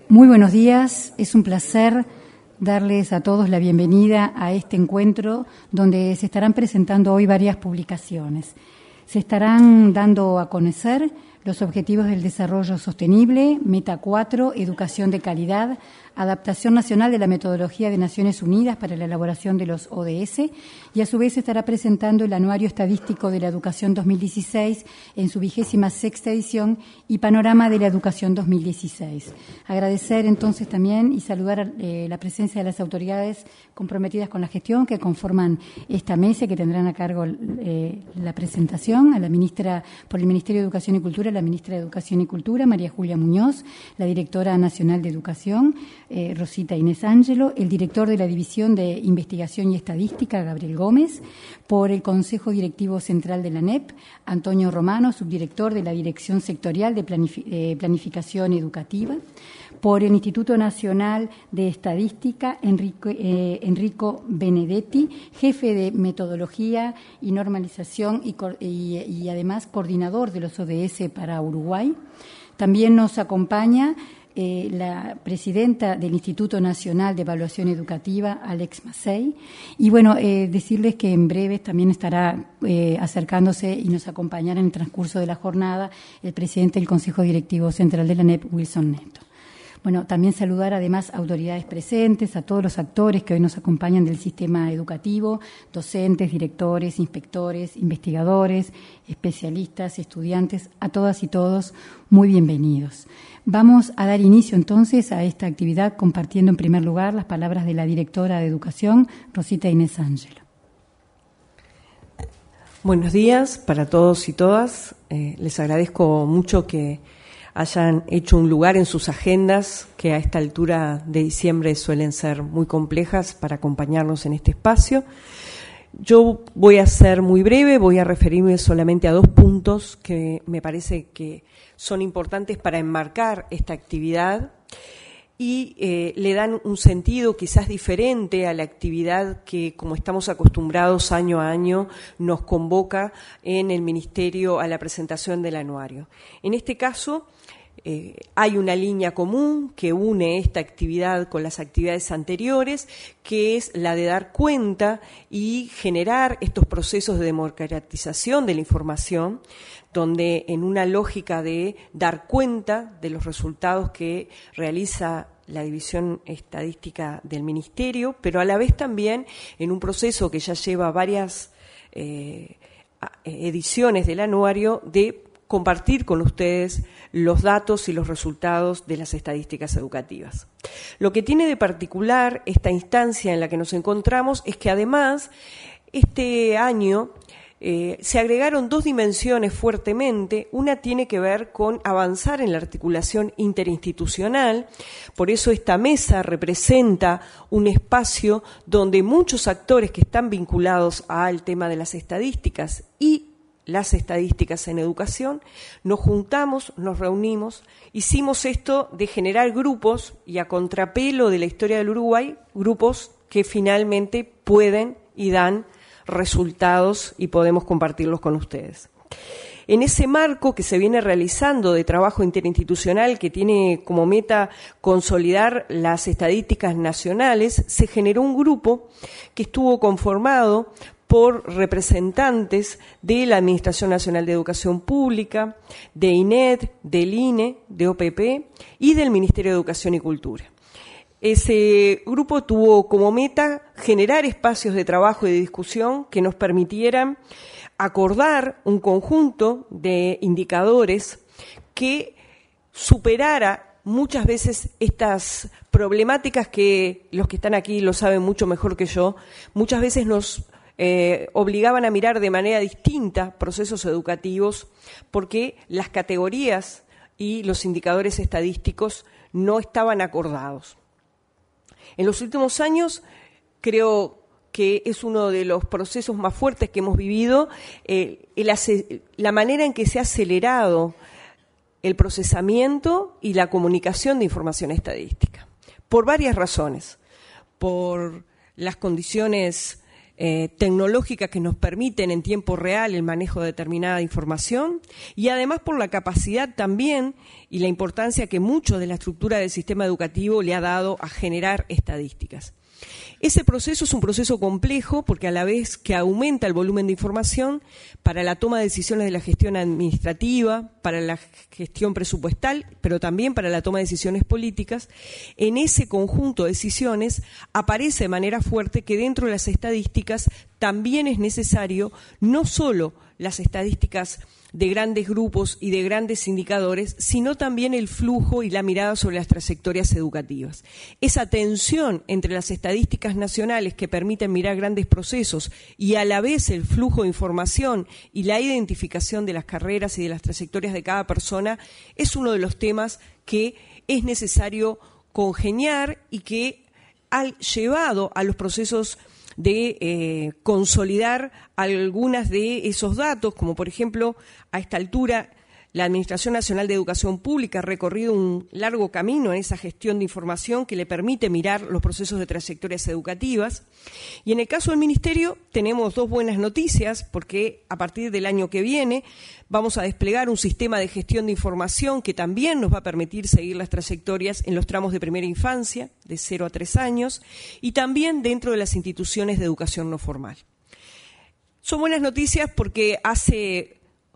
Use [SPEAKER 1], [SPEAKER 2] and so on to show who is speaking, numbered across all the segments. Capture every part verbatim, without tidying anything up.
[SPEAKER 1] Muy buenos días, es un placer darles a todos la bienvenida a este encuentro donde se estarán presentando hoy varias publicaciones. Se estarán dando a conocer los Objetivos del Desarrollo Sostenible, Meta cuatro, Educación de Calidad, Adaptación Nacional de la Metodología de Naciones Unidas para la elaboración de los O D S, y a su vez se estará presentando el Anuario Estadístico de la Educación dos mil dieciséis en su vigésima sexta edición y Panorama de la Educación dos mil dieciséis. Agradecer entonces también y saludar eh, la presencia de las autoridades comprometidas con la gestión que conforman esta mesa, que tendrán a cargo eh, la presentación, a la ministra por el Ministerio de Educación y Cultura, la ministra de Educación y Cultura, María Julia Muñoz, la directora nacional de Educación, eh, Rosita Inés Ángelo, el director de la División de Investigación y Estadística, Gabriel Gómez, por el Consejo Directivo Central de la A N E P, Antonio Romano, subdirector de la Dirección Sectorial de Planif- eh, Planificación Educativa, por el Instituto Nacional de Estadística, Enrico, eh, Enrico Benedetti, jefe de Metodología y Normalización y, y, y además coordinador de los O D S para Uruguay. También nos acompaña eh, la presidenta del Instituto Nacional de Evaluación Educativa, Alex Macei. Y bueno, eh, decirles que en breve también estará eh, acercándose y nos acompañará en el transcurso de la jornada el presidente del Consejo Directivo Central de la A N E P, Wilson Neto. Bueno, también saludar además a autoridades presentes, a todos los actores que hoy nos acompañan del sistema educativo, docentes, directores, inspectores, investigadores, especialistas, estudiantes, a todas y todos, muy bienvenidos. Vamos a dar inicio entonces a esta actividad compartiendo en primer lugar las palabras de la directora de Educación, Rosita Inés Ángelo.
[SPEAKER 2] Buenos días para todos y todas. Eh, les agradezco mucho que hayan hecho un lugar en sus agendas, que a esta altura de diciembre suelen ser muy complejas, para acompañarnos en este espacio. Yo voy a ser muy breve, voy a referirme solamente a dos puntos que me parece que son importantes para enmarcar esta actividad y eh, le dan un sentido quizás diferente a la actividad que, como estamos acostumbrados año a año, nos convoca en el Ministerio a la presentación del anuario. En este caso, Eh, hay una línea común que une esta actividad con las actividades anteriores, que es la de dar cuenta y generar estos procesos de democratización de la información, donde en una lógica de dar cuenta de los resultados que realiza la División Estadística del Ministerio, pero a la vez también en un proceso que ya lleva varias eh, ediciones del anuario de compartir con ustedes los datos y los resultados de las estadísticas educativas. Lo que tiene de particular esta instancia en la que nos encontramos es que además este año eh, se agregaron dos dimensiones fuertemente. Una tiene que ver con avanzar en la articulación interinstitucional, por eso esta mesa representa un espacio donde muchos actores que están vinculados al tema de las estadísticas y las estadísticas en educación, nos juntamos, nos reunimos, hicimos esto de generar grupos y a contrapelo de la historia del Uruguay, grupos que finalmente pueden y dan resultados y podemos compartirlos con ustedes. En ese marco que se viene realizando de trabajo interinstitucional que tiene como meta consolidar las estadísticas nacionales, se generó un grupo que estuvo conformado por representantes de la Administración Nacional de Educación Pública, de I N E D, del I N E, de O P P y del Ministerio de Educación y Cultura. Ese grupo tuvo como meta generar espacios de trabajo y de discusión que nos permitieran acordar un conjunto de indicadores que superara muchas veces estas problemáticas que los que están aquí lo saben mucho mejor que yo, muchas veces nos Eh, obligaban a mirar de manera distinta procesos educativos porque las categorías y los indicadores estadísticos no estaban acordados. En los últimos años creo que es uno de los procesos más fuertes que hemos vivido, eh, el ace- la manera en que se ha acelerado el procesamiento y la comunicación de información estadística, por varias razones, por las condiciones eh, tecnológicas que nos permiten en tiempo real el manejo de determinada información y además por la capacidad también y la importancia que mucho de la estructura del sistema educativo le ha dado a generar estadísticas. Ese proceso es un proceso complejo porque a la vez que aumenta el volumen de información para la toma de decisiones de la gestión administrativa, para la gestión presupuestal, pero también para la toma de decisiones políticas, en ese conjunto de decisiones aparece de manera fuerte que dentro de las estadísticas también es necesario no solo las estadísticas de grandes grupos y de grandes indicadores, sino también el flujo y la mirada sobre las trayectorias educativas. Esa tensión entre las estadísticas nacionales que permiten mirar grandes procesos y a la vez el flujo de información y la identificación de las carreras y de las trayectorias de cada persona es uno de los temas que es necesario congeniar y que ha llevado a los procesos de eh, consolidar algunas de esos datos, como por ejemplo, a esta altura, la Administración Nacional de Educación Pública ha recorrido un largo camino en esa gestión de información que le permite mirar los procesos de trayectorias educativas. Y en el caso del Ministerio tenemos dos buenas noticias, porque a partir del año que viene vamos a desplegar un sistema de gestión de información que también nos va a permitir seguir las trayectorias en los tramos de primera infancia, de cero a tres años, y también dentro de las instituciones de educación no formal. Son buenas noticias porque hace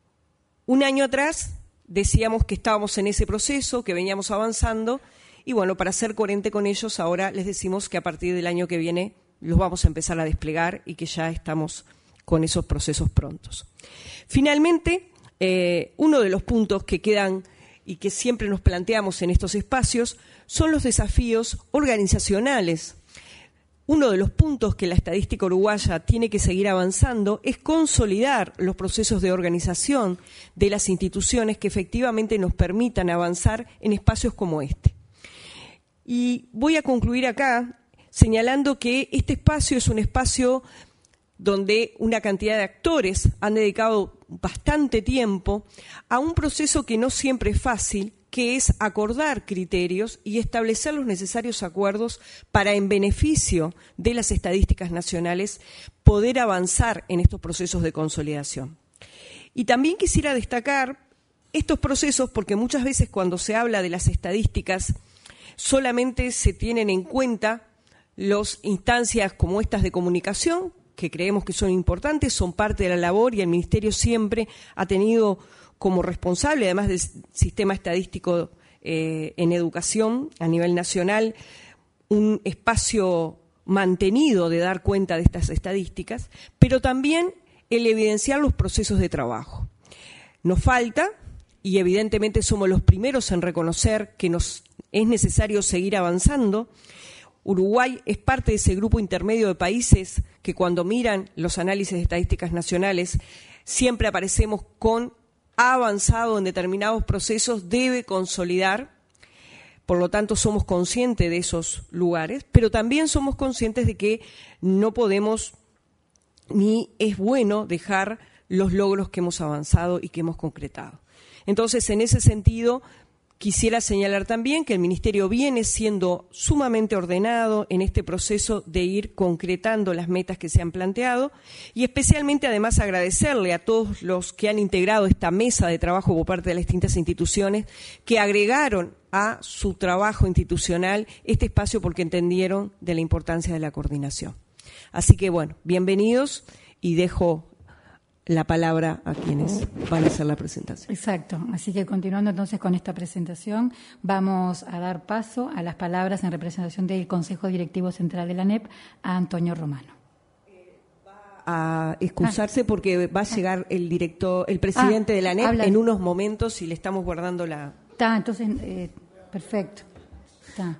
[SPEAKER 2] un año atrás decíamos que estábamos en ese proceso, que veníamos avanzando, y bueno, para ser coherente con ellos, ahora les decimos que a partir del año que viene los vamos a empezar a desplegar y que ya estamos con esos procesos prontos. Finalmente, eh, uno de los puntos que quedan y que siempre nos planteamos en estos espacios son los desafíos organizacionales. Uno de los puntos que la estadística uruguaya tiene que seguir avanzando es consolidar los procesos de organización de las instituciones que efectivamente nos permitan avanzar en espacios como este. Y voy a concluir acá señalando que este espacio es un espacio donde una cantidad de actores han dedicado bastante tiempo a un proceso que no siempre es fácil, que es acordar criterios y establecer los necesarios acuerdos para, en beneficio de las estadísticas nacionales, poder avanzar en estos procesos de consolidación. Y también quisiera destacar estos procesos porque muchas veces cuando se habla de las estadísticas solamente se tienen en cuenta las instancias como estas de comunicación, que creemos que son importantes, son parte de la labor y el Ministerio siempre ha tenido como responsable, además del sistema estadístico eh, en educación a nivel nacional, un espacio mantenido de dar cuenta de estas estadísticas, pero también el evidenciar los procesos de trabajo. Nos falta, y evidentemente somos los primeros en reconocer que nos es necesario seguir avanzando. Uruguay es parte de ese grupo intermedio de países que cuando miran los análisis de estadísticas nacionales siempre aparecemos con ha avanzado en determinados procesos, debe consolidar, por lo tanto somos conscientes de esos lugares, pero también somos conscientes de que no podemos ni es bueno dejar los logros que hemos avanzado y que hemos concretado. Entonces, en ese sentido, quisiera señalar también que el Ministerio viene siendo sumamente ordenado en este proceso de ir concretando las metas que se han planteado y especialmente además agradecerle a todos los que han integrado esta mesa de trabajo por parte de las distintas instituciones que agregaron a su trabajo institucional este espacio porque entendieron de la importancia de la coordinación. Así que bueno, bienvenidos y dejo la palabra a quienes van a hacer la presentación.
[SPEAKER 1] Exacto. Así que continuando entonces con esta presentación, vamos a dar paso a las palabras en representación del Consejo Directivo Central de la A N E P a Antonio Romano.
[SPEAKER 2] Eh, va a excusarse ah. porque va a llegar el director, el presidente ah, de la A N E P habla. En unos momentos y le estamos guardando la...
[SPEAKER 1] Está, entonces, eh, perfecto. Está.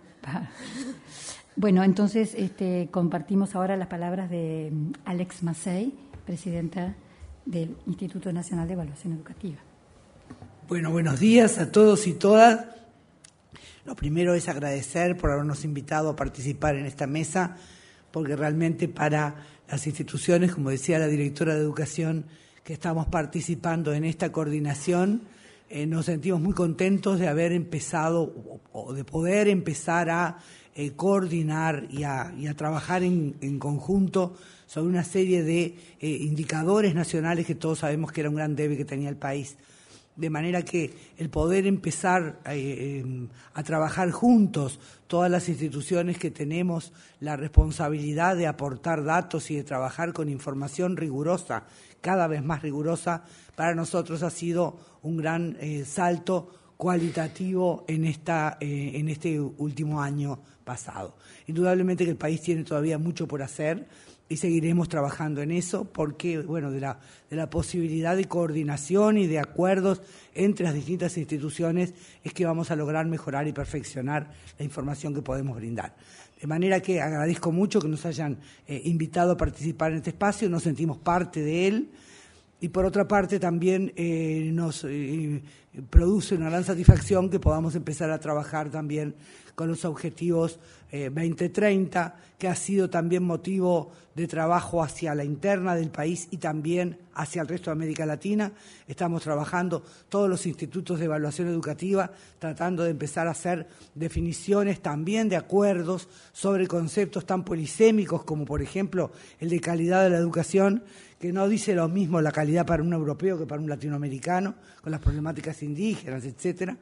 [SPEAKER 1] Bueno, entonces este, compartimos ahora las palabras de Alex Macei, presidenta del Instituto Nacional de Evaluación Educativa.
[SPEAKER 3] Bueno, buenos días a todos y todas. Lo primero es agradecer por habernos invitado a participar en esta mesa, porque realmente para las instituciones, como decía la directora de Educación, que estamos participando en esta coordinación, eh, nos sentimos muy contentos de haber empezado o, o de poder empezar a eh, coordinar y a, y a trabajar en, en conjunto sobre una serie de eh, indicadores nacionales que todos sabemos que era un gran debe que tenía el país. De manera que el poder empezar eh, eh, a trabajar juntos, todas las instituciones que tenemos la responsabilidad de aportar datos y de trabajar con información rigurosa, cada vez más rigurosa, para nosotros ha sido un gran eh, salto cualitativo en, esta, eh, en este último año pasado. Indudablemente que el país tiene todavía mucho por hacer, y seguiremos trabajando en eso porque, bueno, de la, de la posibilidad de coordinación y de acuerdos entre las distintas instituciones es que vamos a lograr mejorar y perfeccionar la información que podemos brindar. De manera que agradezco mucho que nos hayan eh, invitado a participar en este espacio, nos sentimos parte de él y por otra parte también eh, nos eh, produce una gran satisfacción que podamos empezar a trabajar también con los objetivos eh, veinte treinta, que ha sido también motivo de trabajo hacia la interna del país y también hacia el resto de América Latina. Estamos trabajando todos los institutos de evaluación educativa, tratando de empezar a hacer definiciones también de acuerdos sobre conceptos tan polisémicos como, por ejemplo, el de calidad de la educación, que no dice lo mismo la calidad para un europeo que para un latinoamericano, con las problemáticas indígenas, etcétera.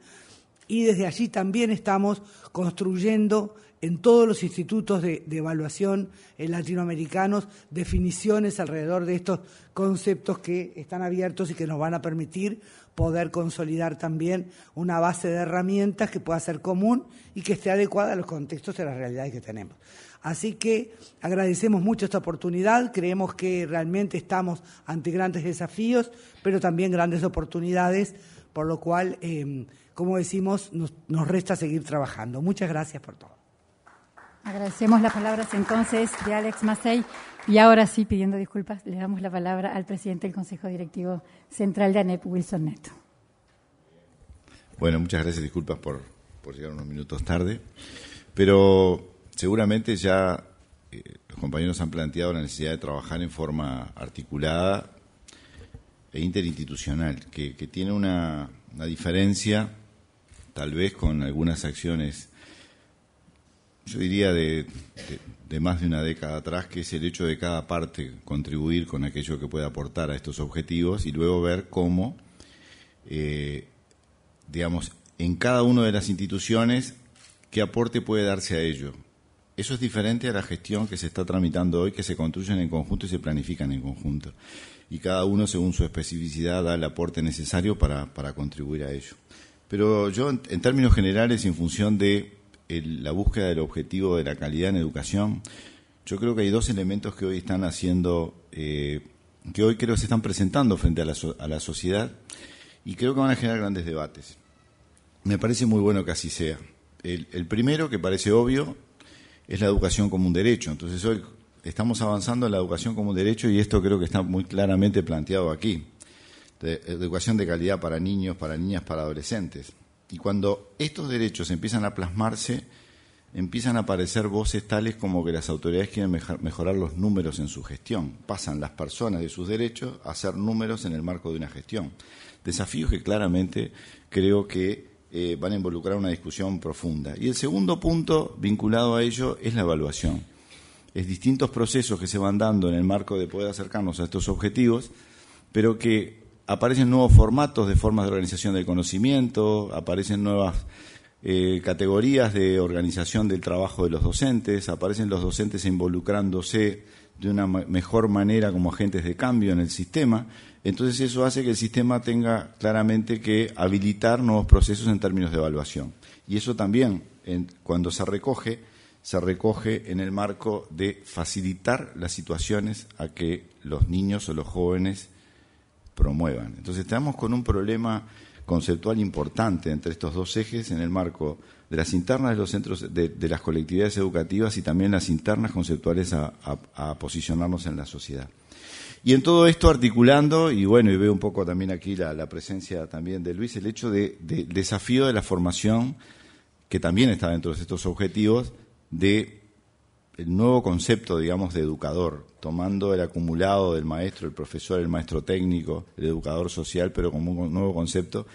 [SPEAKER 3] Y desde allí también estamos construyendo en todos los institutos de, de evaluación eh, latinoamericanos definiciones alrededor de estos conceptos que están abiertos y que nos van a permitir poder consolidar también una base de herramientas que pueda ser común y que esté adecuada a los contextos y a las realidades que tenemos. Así que agradecemos mucho esta oportunidad, creemos que realmente estamos ante grandes desafíos, pero también grandes oportunidades, por lo cual, eh, como decimos, nos, nos resta seguir trabajando. Muchas gracias por todo.
[SPEAKER 1] Agradecemos las palabras entonces de Alex Mazzei y ahora sí, pidiendo disculpas, le damos la palabra al presidente del Consejo Directivo Central de ANEP, Wilson Neto.
[SPEAKER 4] Bueno, muchas gracias, disculpas por, por llegar unos minutos tarde, pero seguramente ya eh, los compañeros han planteado la necesidad de trabajar en forma articulada e interinstitucional, que, que tiene una, una diferencia, tal vez con algunas acciones, yo diría de, de, de más de una década atrás, que es el hecho de cada parte contribuir con aquello que pueda aportar a estos objetivos y luego ver cómo, eh, digamos, en cada una de las instituciones, qué aporte puede darse a ello. Eso es diferente a la gestión que se está tramitando hoy, que se construyen en conjunto y se planifican en conjunto. Y cada uno, según su especificidad, da el aporte necesario para, para contribuir a ello. Pero yo, en, en términos generales, en función de el, la búsqueda del objetivo de la calidad en educación, yo creo que hay dos elementos que hoy están haciendo, eh, que hoy creo que se están presentando frente a la, so, a la sociedad y creo que van a generar grandes debates. Me parece muy bueno que así sea. El, el primero, que parece obvio, es la educación como un derecho. Entonces hoy estamos avanzando en la educación como un derecho y esto creo que está muy claramente planteado aquí. De educación de calidad para niños, para niñas, para adolescentes. Y cuando estos derechos empiezan a plasmarse, empiezan a aparecer voces tales como que las autoridades quieren mejorar los números en su gestión. Pasan las personas de sus derechos a hacer números en el marco de una gestión. Desafíos que claramente creo que eh, van a involucrar una discusión profunda. Y el segundo punto vinculado a ello es la evaluación. Es distintos procesos que se van dando en el marco de poder acercarnos a estos objetivos, pero que aparecen nuevos formatos de formas de organización del conocimiento, aparecen nuevas eh, categorías de organización del trabajo de los docentes, aparecen los docentes involucrándose de una mejor manera como agentes de cambio en el sistema. Entonces eso hace que el sistema tenga claramente que habilitar nuevos procesos en términos de evaluación. Y eso también, en, cuando se recoge, se recoge en el marco de facilitar las situaciones a que los niños o los jóvenes promuevan. Entonces estamos con un problema conceptual importante entre estos dos ejes en el marco de las internas de los centros, de, de las colectividades educativas y también las internas conceptuales a, a, a posicionarnos en la sociedad. Y en todo esto articulando, y bueno, y veo un poco también aquí la, la presencia también de Luis, el hecho de, de desafío de la formación, que también está dentro de estos objetivos, de el nuevo concepto, digamos, de educador, tomando el acumulado del maestro, el profesor, el maestro técnico, el educador social, pero como un nuevo concepto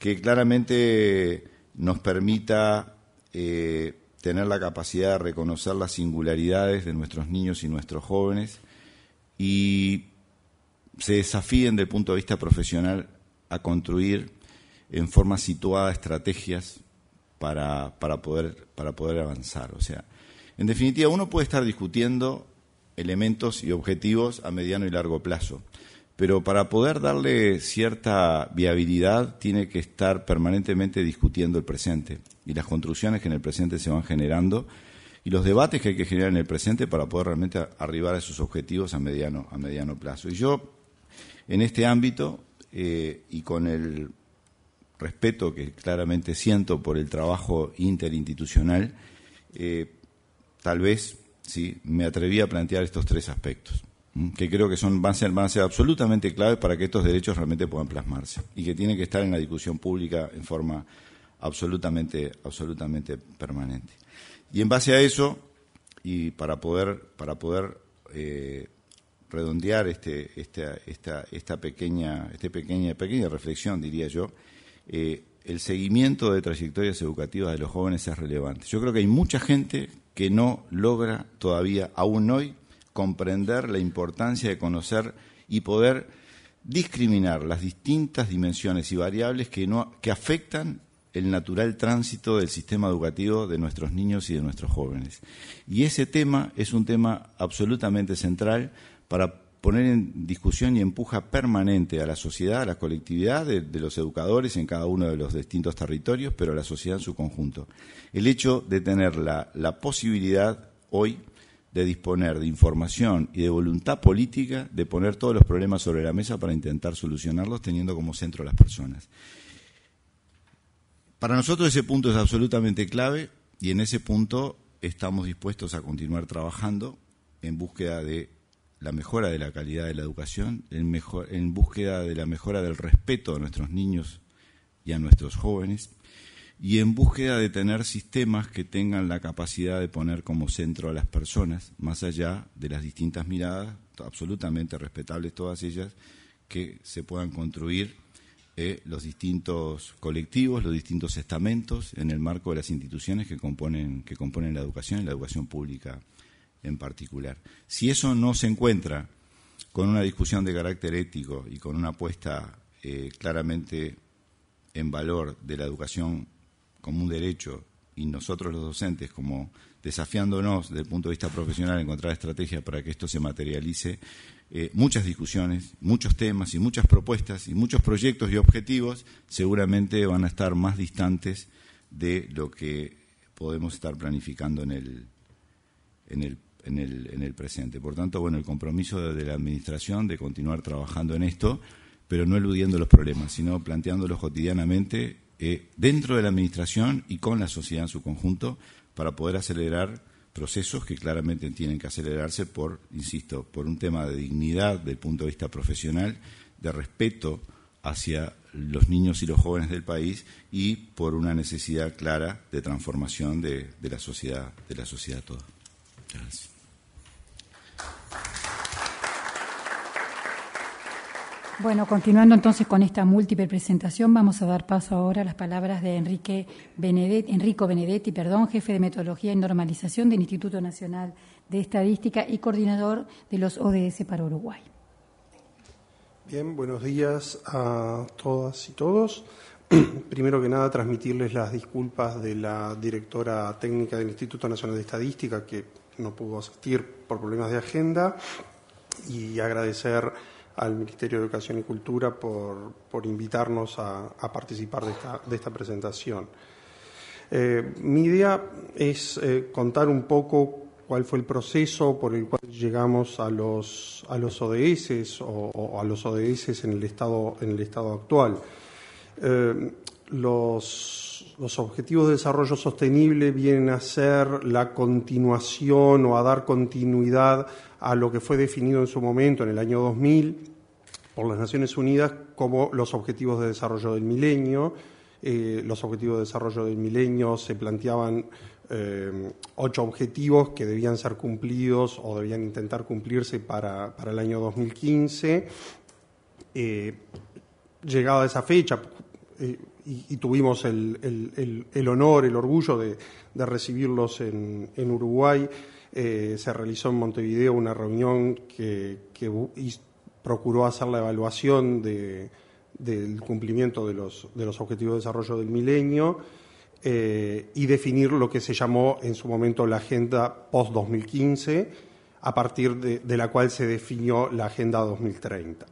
[SPEAKER 4] que claramente nos permita eh, tener la capacidad de reconocer las singularidades de nuestros niños y nuestros jóvenes y se desafíen desde el punto de vista profesional a construir en forma situada estrategias para, para, poder, para poder avanzar. O sea, en definitiva, uno puede estar discutiendo elementos y objetivos a mediano y largo plazo, pero para poder darle cierta viabilidad tiene que estar permanentemente discutiendo el presente y las construcciones que en el presente se van generando y los debates que hay que generar en el presente para poder realmente arribar a esos objetivos a mediano, a mediano plazo. Y yo, en este ámbito, eh, y con el respeto que claramente siento por el trabajo interinstitucional, eh, tal vez sí me atreví a plantear estos tres aspectos, que creo que son van a ser, van a ser absolutamente claves para que estos derechos realmente puedan plasmarse y que tienen que estar en la discusión pública en forma absolutamente, absolutamente permanente. Y en base a eso, y para poder, para poder eh, redondear este, esta, esta, esta pequeña, este pequeña, pequeña reflexión, diría yo, eh, el seguimiento de trayectorias educativas de los jóvenes es relevante. Yo creo que hay mucha gente que no logra todavía, aún hoy, comprender la importancia de conocer y poder discriminar las distintas dimensiones y variables que, no, que afectan el natural tránsito del sistema educativo de nuestros niños y de nuestros jóvenes. Y ese tema es un tema absolutamente central para poner en discusión y empuja permanente a la sociedad, a la colectividad de, de los educadores en cada uno de los distintos territorios, pero a la sociedad en su conjunto. El hecho de tener la, la posibilidad hoy de disponer de información y de voluntad política de poner todos los problemas sobre la mesa para intentar solucionarlos teniendo como centro a las personas. Para nosotros ese punto es absolutamente clave y en ese punto estamos dispuestos a continuar trabajando en búsqueda de la mejora de la calidad de la educación, en, mejor, en búsqueda de la mejora del respeto a nuestros niños y a nuestros jóvenes, y en búsqueda de tener sistemas que tengan la capacidad de poner como centro a las personas, más allá de las distintas miradas, absolutamente respetables todas ellas, que se puedan construir eh, los distintos colectivos, los distintos estamentos en el marco de las instituciones que componen, que componen la educación y la educación pública en particular. Si eso no se encuentra con una discusión de carácter ético y con una puesta eh, claramente en valor de la educación como un derecho y nosotros los docentes como desafiándonos desde el punto de vista profesional a encontrar estrategias para que esto se materialice, eh, muchas discusiones, muchos temas y muchas propuestas y muchos proyectos y objetivos seguramente van a estar más distantes de lo que podemos estar planificando en el, en el, en el, en el presente. Por tanto, bueno, el compromiso de, de la Administración de continuar trabajando en esto, pero no eludiendo los problemas, sino planteándolos cotidianamente eh, dentro de la Administración y con la sociedad en su conjunto para poder acelerar procesos que claramente tienen que acelerarse por, insisto, por un tema de dignidad desde el punto de vista profesional, de respeto hacia los niños y los jóvenes del país y por una necesidad clara de transformación de, de la sociedad, de la sociedad toda. Muchas gracias.
[SPEAKER 1] Bueno, continuando entonces con esta múltiple presentación, vamos a dar paso ahora a las palabras de Enrique Benedetti, Enrico Benedetti, perdón, jefe de Metodología y Normalización del Instituto Nacional de Estadística y coordinador de los O D S para Uruguay.
[SPEAKER 5] Bien, buenos días a todas y todos. Primero que nada, transmitirles las disculpas de la directora técnica del Instituto Nacional de Estadística, que no pudo asistir por problemas de agenda, y agradecer al Ministerio de Educación y Cultura por, por invitarnos a, a participar de esta, de esta presentación. Eh, mi idea es eh, contar un poco cuál fue el proceso por el cual llegamos a los, a los O D S o, o a los O D S en el estado, en el estado actual. Eh, los, los Objetivos de Desarrollo Sostenible vienen a ser la continuación o a dar continuidad a lo que fue definido en su momento, en el año dos mil, por las Naciones Unidas como los Objetivos de Desarrollo del Milenio. Eh, los Objetivos de Desarrollo del Milenio se planteaban eh, ocho objetivos que debían ser cumplidos o debían intentar cumplirse para, para el año dos mil quince. Eh, llegada a esa fecha, eh, y, y tuvimos el, el, el, el honor, el orgullo de, de recibirlos en, en Uruguay. Eh, se realizó en Montevideo una reunión que, que procuró hacer la evaluación de, del cumplimiento de los, de los Objetivos de Desarrollo del Milenio eh, y definir lo que se llamó en su momento la Agenda post dos mil quince, a partir de, de la cual se definió la Agenda dos mil treinta.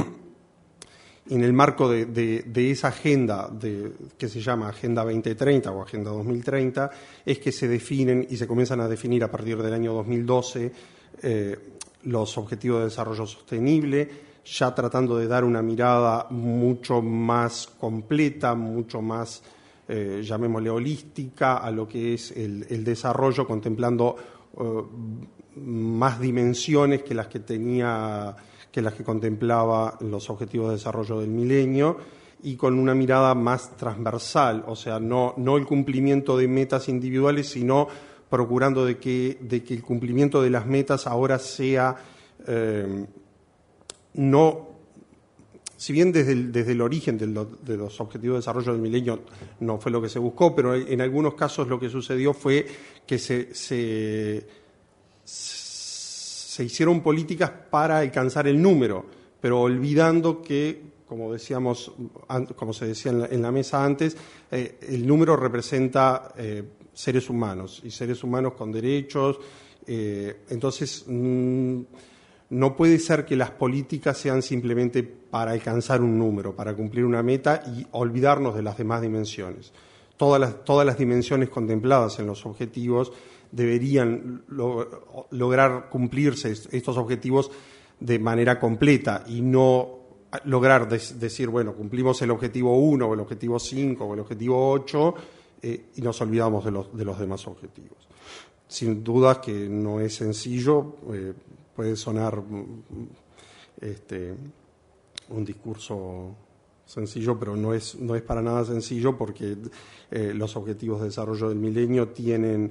[SPEAKER 5] En el marco de, de, de esa agenda de, que se llama Agenda veinte treinta o Agenda dos mil treinta, es que se definen y se comienzan a definir a partir del año dos mil doce eh, los Objetivos de Desarrollo Sostenible, ya tratando de dar una mirada mucho más completa, mucho más, eh, llamémosle, holística a lo que es el, el desarrollo, contemplando eh, más dimensiones que las que tenía... que las que contemplaba los Objetivos de Desarrollo del Milenio, y con una mirada más transversal, o sea, no, no el cumplimiento de metas individuales, sino procurando de que, de que el cumplimiento de las metas ahora sea, eh, no, si bien desde el, desde el origen de, lo, de los Objetivos de Desarrollo del Milenio no fue lo que se buscó, pero en algunos casos lo que sucedió fue que se... se, se se hicieron políticas para alcanzar el número, pero olvidando que, como decíamos, como se decía en la, en la mesa antes, eh, el número representa eh, seres humanos, y seres humanos con derechos. Eh, entonces, mmm, no puede ser que las políticas sean simplemente para alcanzar un número, para cumplir una meta y olvidarnos de las demás dimensiones. Todas las, todas las dimensiones contempladas en los objetivos deberían lo, lograr cumplirse estos objetivos de manera completa y no lograr des, decir, bueno, cumplimos el objetivo uno o el objetivo cinco o el objetivo ocho eh, y nos olvidamos de los, de los demás objetivos. Sin duda que no es sencillo, eh, puede sonar este, un discurso sencillo, pero no es, no es para nada sencillo, porque eh, los Objetivos de Desarrollo del Milenio tienen,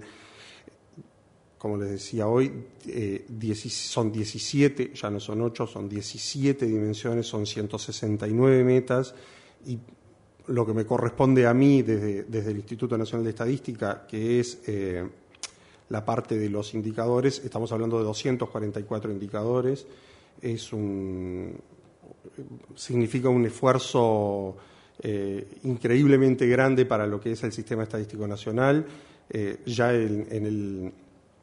[SPEAKER 5] como les decía hoy, eh, son diecisiete, ya no son ocho, son diecisiete dimensiones, son ciento sesenta y nueve metas, y lo que me corresponde a mí desde, desde el Instituto Nacional de Estadística, que es eh, la parte de los indicadores, estamos hablando de doscientos cuarenta y cuatro indicadores, es un, significa un esfuerzo eh, increíblemente grande para lo que es el Sistema Estadístico Nacional. Eh, ya en, en el...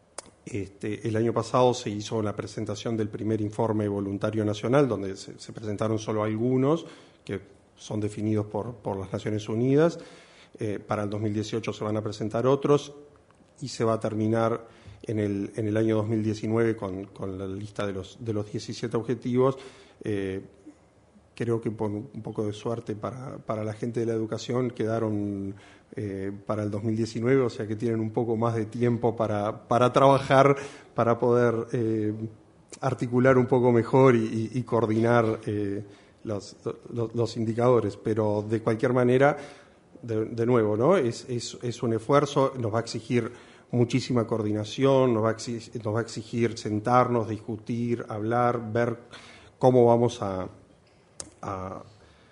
[SPEAKER 5] Este, el año pasado se hizo la presentación del primer informe voluntario nacional, donde se, se presentaron solo algunos que son definidos por, por las Naciones Unidas. Eh, para el dos mil dieciocho se van a presentar otros y se va a terminar en el, en el año dos mil diecinueve con, con la lista de los, de los diecisiete objetivos. Eh, creo que por un poco de suerte para, para la gente de la educación quedaron eh, para el dos mil diecinueve, o sea que tienen un poco más de tiempo para, para trabajar, para poder eh, articular un poco mejor y, y, y coordinar eh, los, los, los indicadores. Pero de cualquier manera, de, de nuevo, ¿no? Es, es, es un esfuerzo, nos va a exigir muchísima coordinación, nos va a exigir, nos va a exigir sentarnos, discutir, hablar, ver cómo vamos a A,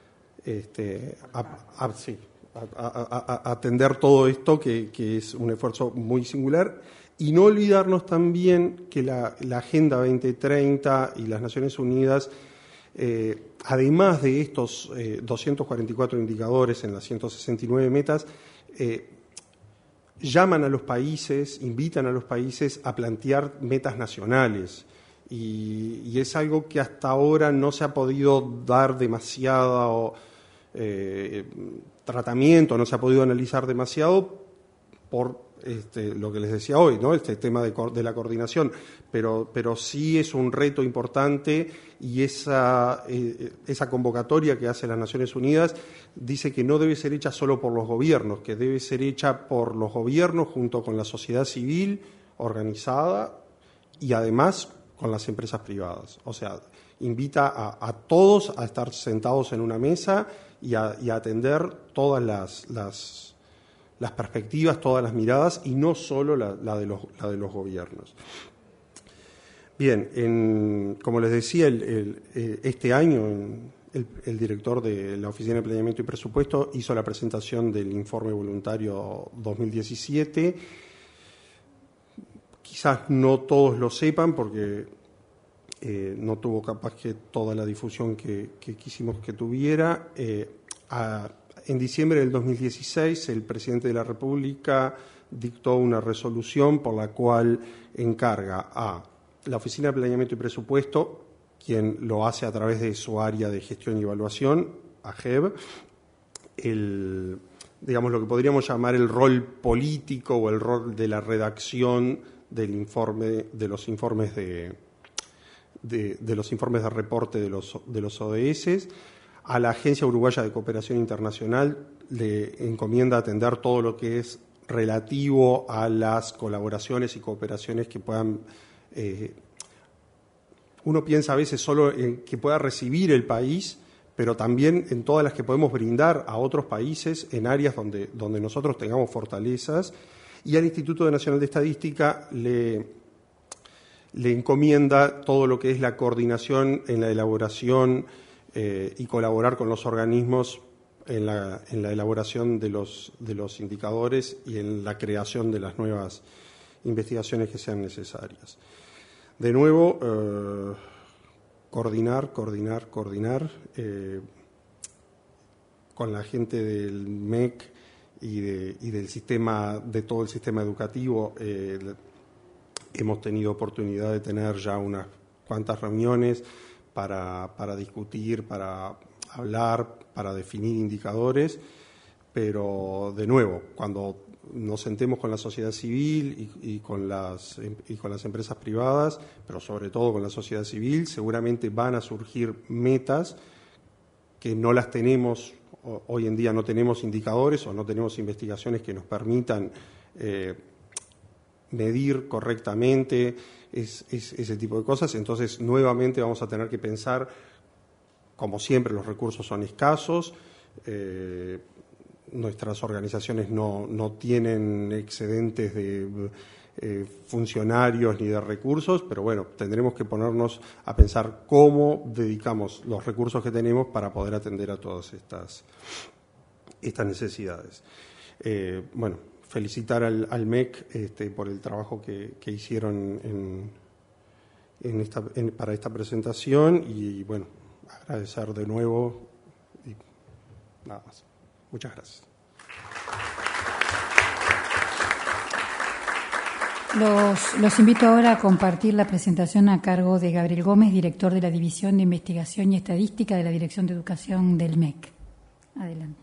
[SPEAKER 5] este, a, a, sí, a, a, a atender todo esto, que, que es un esfuerzo muy singular, y no olvidarnos también que la, la Agenda veinte treinta y las Naciones Unidas, eh, además de estos eh, doscientos cuarenta y cuatro indicadores en las ciento sesenta y nueve metas, eh, llaman a los países, invitan a los países a plantear metas nacionales. Y, y es algo que hasta ahora no se ha podido dar demasiado eh, tratamiento, no se ha podido analizar demasiado por este, lo que les decía hoy, ¿no? Este tema de, de la coordinación, pero, pero sí es un reto importante, y esa, eh, esa convocatoria que hace las Naciones Unidas dice que no debe ser hecha solo por los gobiernos, que debe ser hecha por los gobiernos junto con la sociedad civil organizada y además con las empresas privadas. O sea, invita a, a todos a estar sentados en una mesa y a, y a atender todas las, las, las perspectivas, todas las miradas, y no solo la, la, de, los, la de los gobiernos. Bien, en, como les decía, el, el, este año, en, el, el director de la Oficina de Planeamiento y Presupuesto hizo la presentación del informe voluntario dos mil diecisiete. Quizás no todos lo sepan porque eh, no tuvo capaz que toda la difusión que, que quisimos que tuviera. Eh, a, en diciembre del dos mil dieciséis, el presidente de la República dictó una resolución por la cual encarga a la Oficina de Planeamiento y Presupuesto, quien lo hace a través de su área de gestión y evaluación, A G E B, el, digamos, lo que podríamos llamar el rol político o el rol de la redacción del informe, de los informes de, de, de los informes de reporte de los, de los O D S. A la Agencia Uruguaya de Cooperación Internacional le encomienda atender todo lo que es relativo a las colaboraciones y cooperaciones que puedan, eh, uno piensa a veces solo en que pueda recibir el país, pero también en todas las que podemos brindar a otros países en áreas donde, donde nosotros tengamos fortalezas. Y al Instituto Nacional de Estadística le, le encomienda todo lo que es la coordinación en la elaboración eh, y colaborar con los organismos en la, en la elaboración de los, de los indicadores y en la creación de las nuevas investigaciones que sean necesarias. De nuevo, eh, coordinar, coordinar, coordinar eh, con la gente del M E C y, de, y del sistema, de todo el sistema educativo. Eh, hemos tenido oportunidad de tener ya unas cuantas reuniones para, para discutir, para hablar, para definir indicadores, pero de nuevo, cuando nos sentemos con la sociedad civil y, y, con las, y con las empresas privadas, pero sobre todo con la sociedad civil, seguramente van a surgir metas que no las tenemos, hoy en día no tenemos indicadores o no tenemos investigaciones que nos permitan eh, medir correctamente es, es, ese tipo de cosas. Entonces, nuevamente vamos a tener que pensar, como siempre, los recursos son escasos, eh, nuestras organizaciones no, no tienen excedentes de eh, funcionarios ni de recursos, pero bueno, tendremos que ponernos a pensar cómo dedicamos los recursos que tenemos para poder atender a todas estas, estas necesidades. Eh, bueno, felicitar al, al M E C este, por el trabajo que, que hicieron en, en esta, en, para esta presentación y bueno, agradecer de nuevo y nada más. Muchas gracias.
[SPEAKER 1] Los, los invito ahora a compartir la presentación a cargo de Gabriel Gómez, director de la División de Investigación y Estadística de la Dirección de Educación del M E C. Adelante.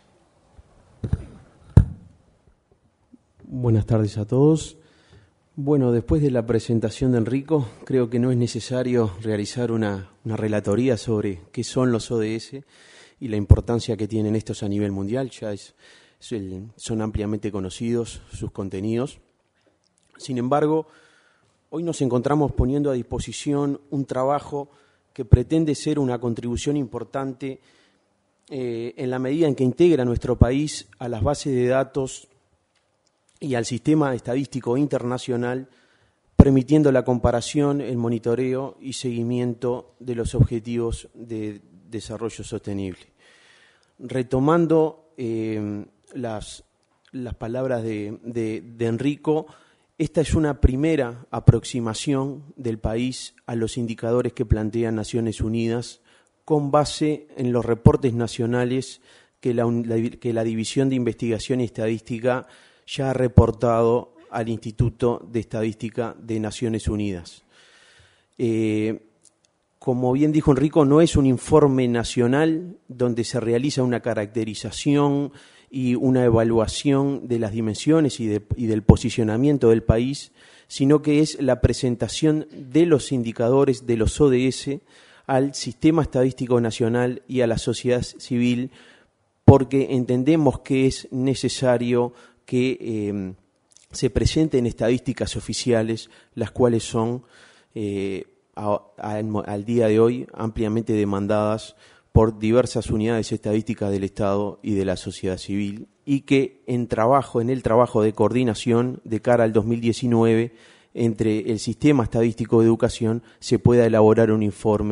[SPEAKER 6] Buenas tardes a todos. Bueno, después de la presentación de Enrico, creo que no es necesario realizar una, una relatoría sobre qué son los O D S y la importancia que tienen estos a nivel mundial. Ya es, es el, son ampliamente conocidos sus contenidos. Sin embargo, hoy nos encontramos poniendo a disposición un trabajo que pretende ser una contribución importante eh, en la medida en que integra a nuestro país a las bases de datos y al sistema estadístico internacional, permitiendo la comparación, el monitoreo y seguimiento de los objetivos de desarrollo sostenible. Retomando eh, las, las palabras de, de, de Enrico, esta es una primera aproximación del país a los indicadores que plantean Naciones Unidas con base en los reportes nacionales que la, la, que la División de Investigación y Estadística ya ha reportado al Instituto de Estadística de Naciones Unidas. Eh, como bien dijo Enrico, no es un informe nacional donde se realiza una caracterización y una evaluación de las dimensiones y, de, y del posicionamiento del país, sino que es la presentación de los indicadores de los O D S al Sistema Estadístico Nacional y a la sociedad civil, porque entendemos que es necesario que eh, se presenten estadísticas oficiales, las cuales son eh, a, a, al día de hoy ampliamente demandadas por diversas unidades estadísticas del Estado y de la sociedad civil, y que en trabajo, en el trabajo de coordinación de cara al dos mil diecinueve entre el Sistema Estadístico de Educación se pueda elaborar un informe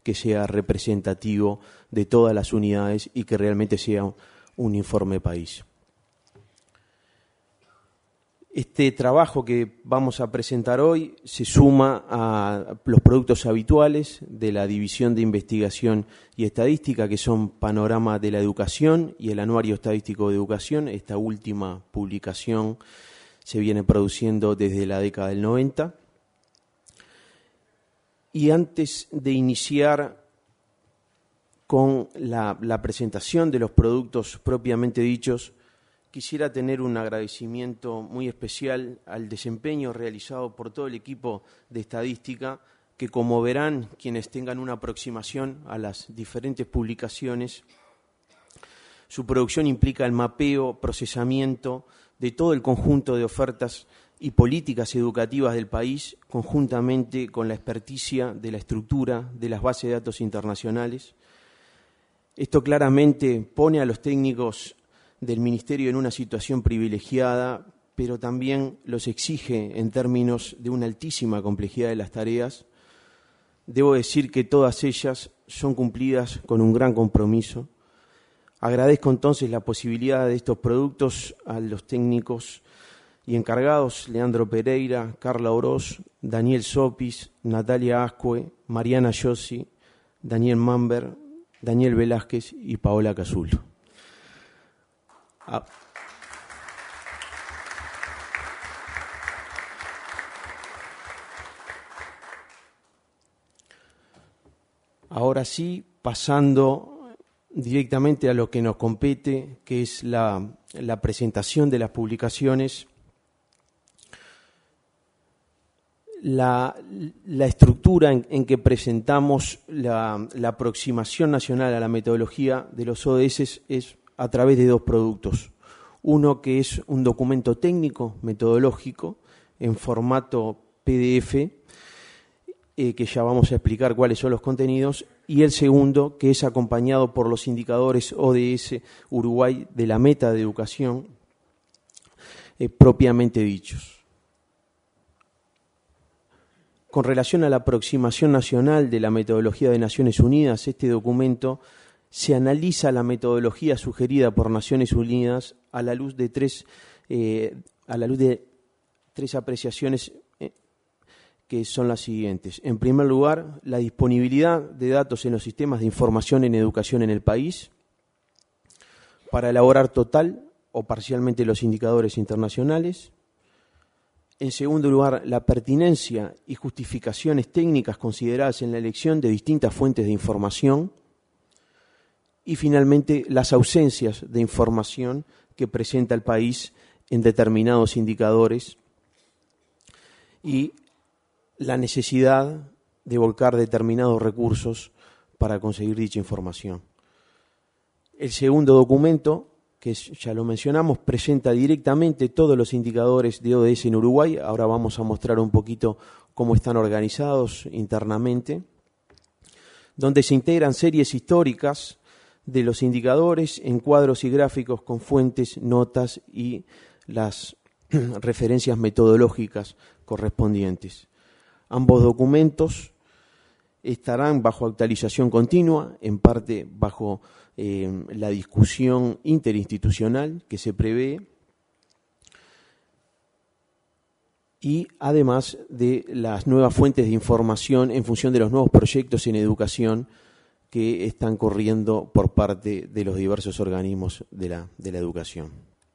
[SPEAKER 6] que sea representativo de todas las unidades y que realmente sea un informe país. Este trabajo que vamos a presentar hoy se suma a los productos habituales de la División de Investigación y Estadística, que son Panorama de la Educación y el Anuario Estadístico de Educación. Esta última publicación se viene produciendo desde la década del noventa. Y antes de iniciar con la, la presentación de los productos propiamente dichos, quisiera tener un agradecimiento muy especial al desempeño realizado por todo el equipo de estadística, que como verán quienes tengan una aproximación a las diferentes publicaciones, su producción implica el mapeo, procesamiento de todo el conjunto de ofertas y políticas educativas del país, conjuntamente con la experticia de la estructura de las bases de datos internacionales. Esto claramente pone a los técnicos del Ministerio en una situación privilegiada, pero también los exige en términos de una altísima complejidad de las tareas. Debo decir que todas ellas son cumplidas con un gran compromiso. Agradezco entonces la posibilidad de estos productos a los técnicos y encargados: Leandro Pereira, Carla Oroz, Daniel Sopis, Natalia Ascue, Mariana Yossi, Daniel Mamber, Daniel Velázquez y Paola Casulo. Ah. Ahora sí, pasando directamente a lo que nos compete, que es la, la presentación de las publicaciones. La, la estructura en, en que presentamos la, la aproximación nacional a la metodología de los O D S es a través de dos productos. Uno que es un documento técnico metodológico en formato P D F, eh, que ya vamos a explicar cuáles son los contenidos, y el segundo que es acompañado por los indicadores O D S Uruguay de la meta de educación eh, propiamente dichos. Con relación a la aproximación nacional de la metodología de Naciones Unidas, este documento se analiza la metodología sugerida por Naciones Unidas a la luz de tres, eh, a la luz de tres apreciaciones eh, que son las siguientes. En primer lugar, la disponibilidad de datos en los sistemas de información en educación en el país para elaborar total o parcialmente los indicadores internacionales. En segundo lugar, la pertinencia y justificaciones técnicas consideradas en la elección de distintas fuentes de información. Y finalmente, las ausencias de información que presenta el país en determinados indicadores y la necesidad de volcar determinados recursos para conseguir dicha información. El segundo documento, que es, ya lo mencionamos, presenta directamente todos los indicadores de O D S en Uruguay. Ahora vamos a mostrar un poquito cómo están organizados internamente, donde se integran series históricas de los indicadores en cuadros y gráficos con fuentes, notas y las referencias metodológicas correspondientes. Ambos documentos estarán bajo actualización continua, en parte bajo eh, la discusión interinstitucional que se prevé, y además de las nuevas fuentes de información en función de los nuevos proyectos en educación que están corriendo por parte de los diversos organismos de la, de la educación.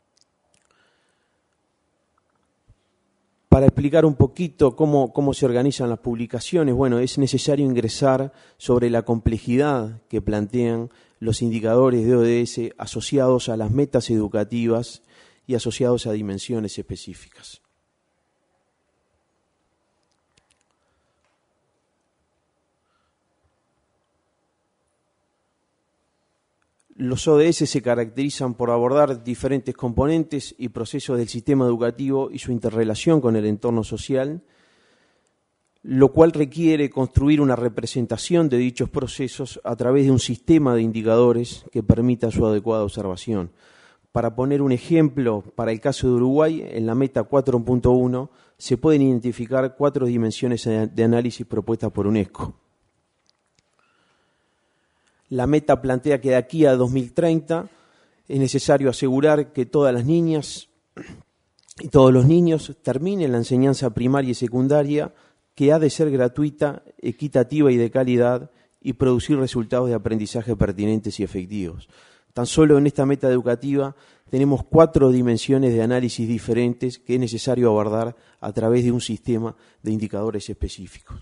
[SPEAKER 6] Para explicar un poquito cómo, cómo se organizan las publicaciones, bueno, es necesario ingresar sobre la complejidad que plantean los indicadores de O D S asociados a las metas educativas y asociados a dimensiones específicas. Los O D S se caracterizan por abordar diferentes componentes y procesos del sistema educativo y su interrelación con el entorno social, lo cual requiere construir una representación de dichos procesos a través de un sistema de indicadores que permita su adecuada observación. Para poner un ejemplo, para el caso de Uruguay, en la meta cuatro punto uno se pueden identificar cuatro dimensiones de análisis propuestas por UNESCO. La meta plantea que de aquí a dos mil treinta es necesario asegurar que todas las niñas y todos los niños terminen la enseñanza primaria y secundaria, que ha de ser gratuita, equitativa y de calidad, y producir resultados de aprendizaje pertinentes y efectivos. Tan solo en esta meta educativa tenemos cuatro dimensiones de análisis diferentes que es necesario abordar a través de un sistema de indicadores específicos.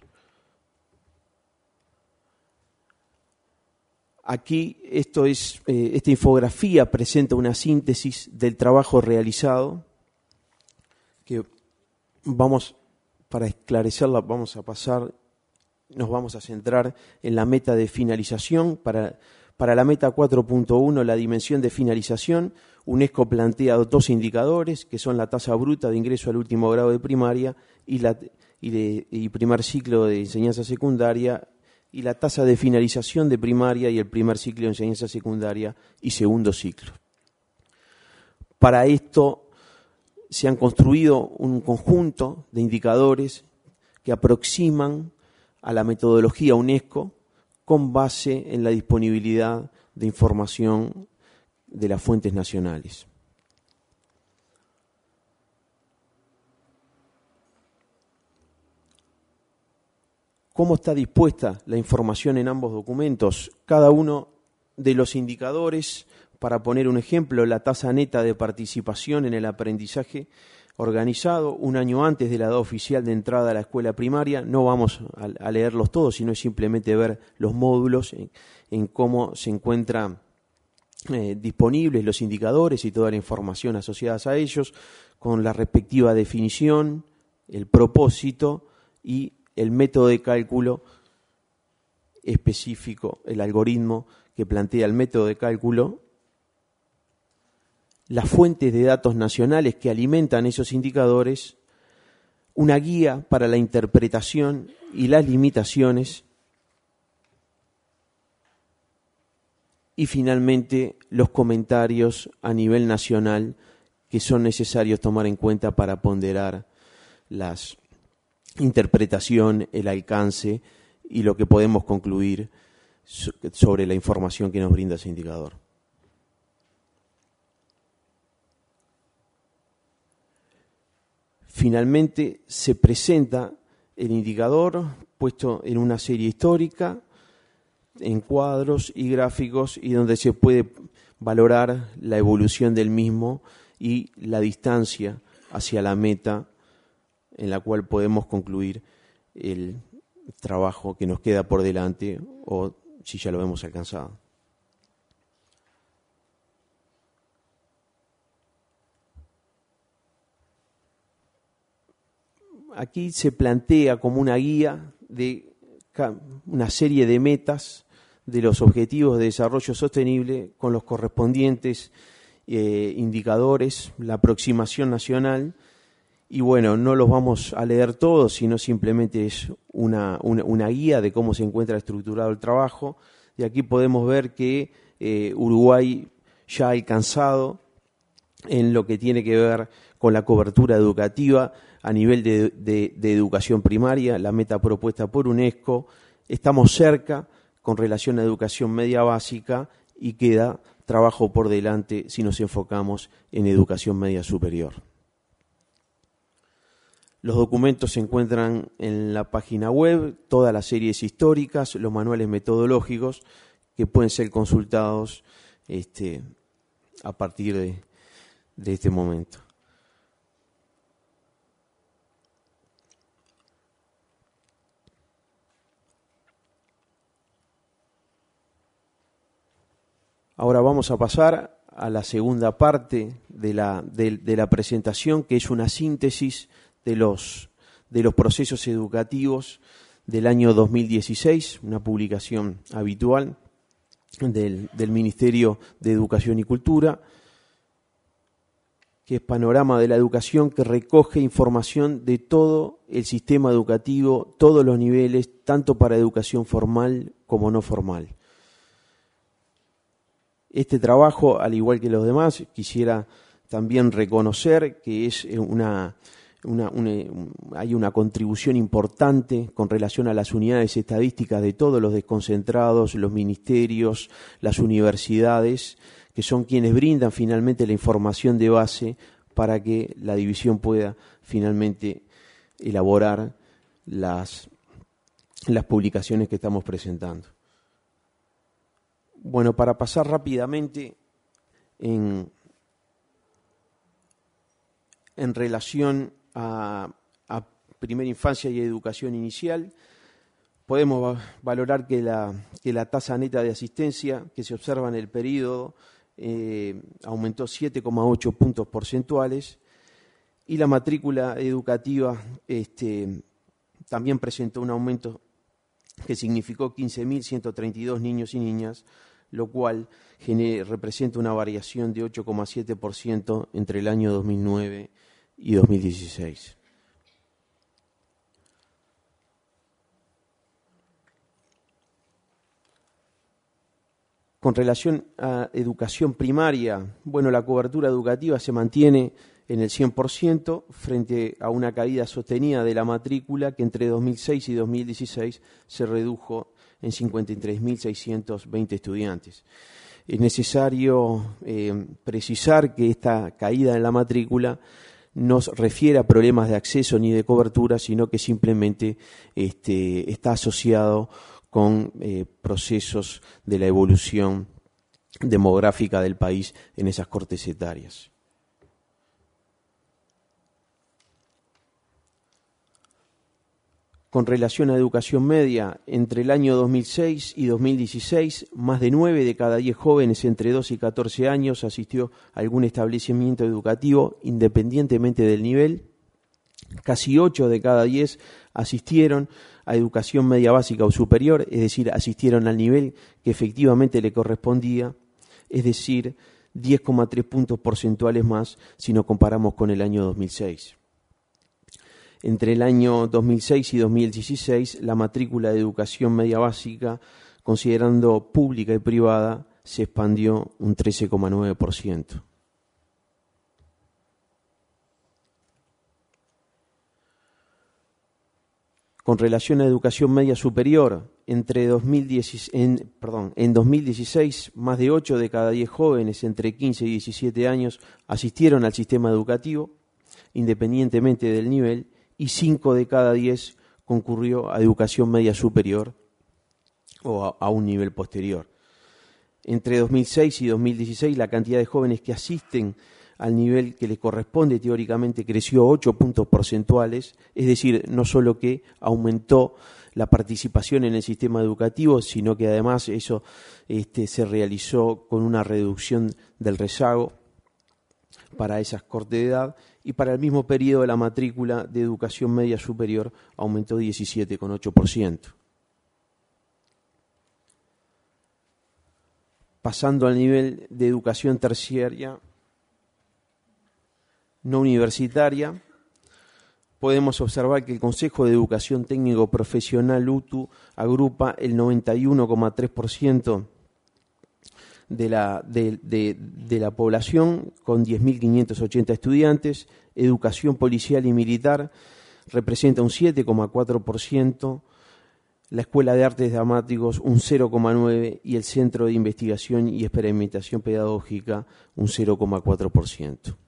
[SPEAKER 6] Aquí esto es, eh, esta infografía presenta una síntesis del trabajo realizado, que vamos, para esclarecerla, vamos a pasar, nos vamos a centrar en la meta de finalización. Para, para la meta cuatro punto uno, la dimensión de finalización, UNESCO plantea dos indicadores, que son la tasa bruta de ingreso al último grado de primaria y, la, y, de, y primer ciclo de enseñanza secundaria, y la tasa de finalización de primaria y el primer ciclo de enseñanza secundaria y segundo ciclo. Para esto se han construido un conjunto de indicadores que aproximan a la metodología UNESCO con base en la disponibilidad de información de las fuentes nacionales. ¿Cómo está dispuesta la información en ambos documentos? Cada uno de los indicadores, para poner un ejemplo, la tasa neta de participación en el aprendizaje organizado un año antes de la edad oficial de entrada a la escuela primaria. No vamos a, a leerlos todos, sino simplemente ver los módulos en, en cómo se encuentran eh, disponibles los indicadores y toda la información asociada a ellos, con la respectiva definición, el propósito y el método de cálculo específico, el algoritmo que plantea el método de cálculo, las fuentes de datos nacionales que alimentan esos indicadores, una guía para la interpretación y las limitaciones, y finalmente los comentarios a nivel nacional que son necesarios tomar en cuenta para ponderar las interpretación, el alcance y lo que podemos concluir sobre la información que nos brinda ese indicador. Finalmente se presenta el indicador puesto en una serie histórica, en cuadros y gráficos, y donde se puede valorar la evolución del mismo y la distancia hacia la meta en la cual podemos concluir el trabajo que nos queda por delante o si ya lo hemos alcanzado. Aquí se plantea como una guía de una serie de metas de los Objetivos de Desarrollo Sostenible con los correspondientes eh, indicadores, la aproximación nacional. Y bueno, no los vamos a leer todos, sino simplemente es una, una, una guía de cómo se encuentra estructurado el trabajo. Y aquí podemos ver que eh, Uruguay ya ha alcanzado en lo que tiene que ver con la cobertura educativa a nivel de, de, de educación primaria, la meta propuesta por UNESCO. Estamos cerca con relación a educación media básica y queda trabajo por delante si nos enfocamos en educación media superior. Los documentos se encuentran en la página web, todas las series históricas, los manuales metodológicos que pueden ser consultados este, a partir de, de este momento. Ahora vamos a pasar a la segunda parte de la, de, de la presentación, que es una síntesis de los, de los procesos educativos del año dos mil dieciséis, una publicación habitual del, del Ministerio de Educación y Cultura, que es Panorama de la Educación, que recoge información de todo el sistema educativo, todos los niveles, tanto para educación formal como no formal. Este trabajo, al igual que los demás, quisiera también reconocer que es una, una, una, hay una contribución importante con relación a las unidades estadísticas de todos los desconcentrados, los ministerios, las universidades, que son quienes brindan finalmente la información de base para que la división pueda finalmente elaborar las, las publicaciones que estamos presentando. Bueno, para pasar rápidamente en, en relación a, a primera infancia y educación inicial, podemos valorar que la, que la tasa neta de asistencia que se observa en el periodo eh, aumentó siete coma ocho puntos porcentuales y la matrícula educativa este, también presentó un aumento que significó quince mil ciento treinta y dos niños y niñas, lo cual gener, representa una variación de ocho coma siete por ciento entre el año dos mil nueve y dos mil dieciséis. Con relación a educación primaria, bueno, la cobertura educativa se mantiene en el cien por ciento frente a una caída sostenida de la matrícula que entre dos mil seis y dos mil dieciséis se redujo en cincuenta y tres mil seiscientos veinte estudiantes. Es necesario eh, precisar que esta caída en la matrícula no refiere a problemas de acceso ni de cobertura, sino que simplemente este, está asociado con eh, procesos de la evolución demográfica del país en esas cortes etarias. Con relación a educación media, entre el año dos mil seis y dos mil dieciséis, más de nueve de cada diez jóvenes entre doce y catorce años asistió a algún establecimiento educativo, independientemente del nivel. Casi ocho de cada diez asistieron a educación media básica o superior, es decir, asistieron al nivel que efectivamente le correspondía, es decir, diez coma tres puntos porcentuales más si nos comparamos con el año dos mil seis. Entre el año dos mil seis y dos mil dieciséis, la matrícula de educación media básica, considerando pública y privada, se expandió un trece coma nueve por ciento. Con relación a educación media superior, entre dos mil diez, en, perdón, en dos mil dieciséis, más de ocho de cada diez jóvenes entre quince y diecisiete años asistieron al sistema educativo, independientemente del nivel, y cinco de cada diez concurrió a educación media superior o a, a un nivel posterior. Entre dos mil seis y dos mil dieciséis, la cantidad de jóvenes que asisten al nivel que les corresponde teóricamente creció ocho puntos porcentuales, es decir, no solo que aumentó la participación en el sistema educativo, sino que además eso este, se realizó con una reducción del rezago para esas cortes de edad, y para el mismo periodo la matrícula de educación media superior aumentó diecisiete coma ocho por ciento. Pasando al nivel de educación terciaria no universitaria, podemos observar que el Consejo de Educación Técnico Profesional U T U agrupa el noventa y uno coma tres por ciento de la, de, de, de la población con diez mil quinientos ochenta estudiantes. Educación policial y militar representa un siete coma cuatro por ciento, la Escuela de Artes Dramáticos un cero coma nueve por ciento y el Centro de Investigación y Experimentación Pedagógica un cero coma cuatro por ciento.